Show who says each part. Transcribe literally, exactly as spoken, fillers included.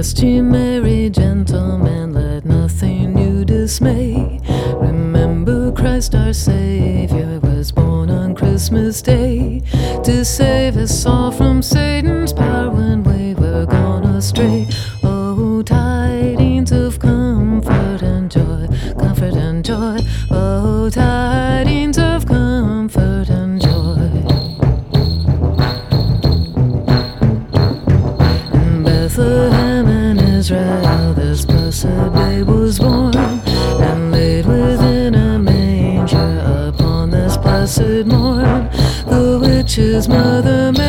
Speaker 1: Rest ye merry gentlemen, let nothing you dismay. Remember Christ our Savior was born on Christmas Day, to save us all from Satan's power when we were gone astray. Oh, tidings of comfort and joy, comfort and joy. Oh, tidings of comfort and joy. In Bethlehem in Israel this blessed babe was born, and laid within a manger upon this blessed morn. The witch's mother